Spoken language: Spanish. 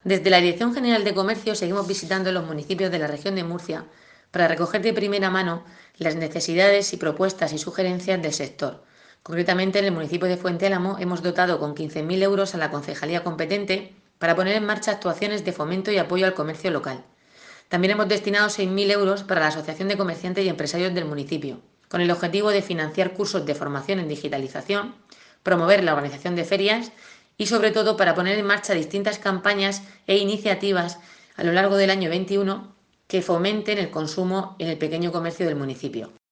Desde la Dirección General de Comercio seguimos visitando los municipios de la región de Murcia para recoger de primera mano las necesidades y propuestas y sugerencias del sector. Concretamente, en el municipio de Fuente Álamo hemos dotado con 15.000 euros a la concejalía competente para poner en marcha actuaciones de fomento y apoyo al comercio local. También hemos destinado 6.000 euros para la Asociación de Comerciantes y Empresarios del municipio, con el objetivo de financiar cursos de formación en digitalización, promover la organización de ferias y, sobre todo, para poner en marcha distintas campañas e iniciativas a lo largo del año 21 que fomenten el consumo en el pequeño comercio del municipio.